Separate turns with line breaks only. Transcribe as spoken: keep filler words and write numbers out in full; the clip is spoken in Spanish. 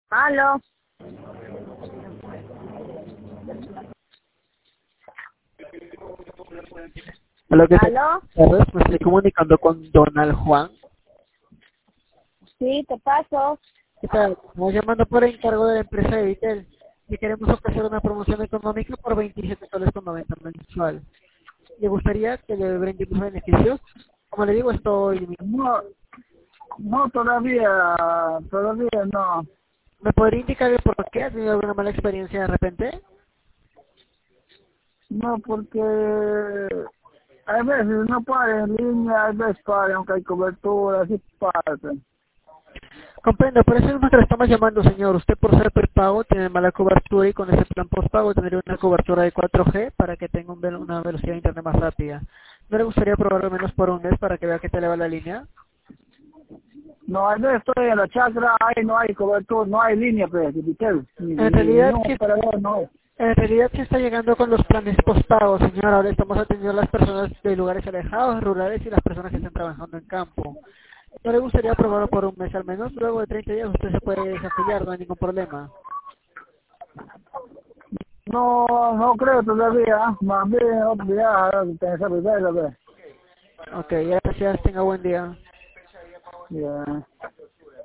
Aló.
Hola, ¿qué tal?
Aló.
Buenas tardes, me estoy comunicando con Donald Juan.
Sí, te paso.
¿Qué tal? Estamos llamando por encargo de la empresa de Vitel y queremos ofrecer una promoción económica por veintisiete soles con noventa mensual. ¿Le gustaría que le brindemos beneficios? Como le digo, estoy limitado.
No, no, todavía, todavía no.
¿Me podría indicar el por qué? ¿Ha tenido alguna mala experiencia de repente?
No, porque hay veces no para en línea, hay veces para, aunque hay cobertura, así pasa.
Comprendo, por eso mismo que le estamos llamando, señor. Usted por ser prepago tiene mala cobertura y con ese plan postpago tendría una cobertura de cuatro G para que tenga un ve- una velocidad de internet más rápida. ¿No le gustaría probarlo menos por un mes para que vea que te eleva la línea?
No, hay veces estoy en la chacra, ahí no hay cobertura, no hay línea, pues, de Vitel, ni,
En
ni, ni
realidad,
un
sí,
operador, no.
en realidad sí está llegando con los planes postpagos, señor. Ahora estamos atendiendo a las personas de lugares alejados, rurales y las personas que están trabajando en campo. ¿No le gustaría probarlo por un mes al menos? Luego de treinta días usted se puede desafiliar, no hay ningún problema.
No, no creo todavía, más bien otro día, pensar primero, pues.
Ok, gracias, tenga buen día.
Ya.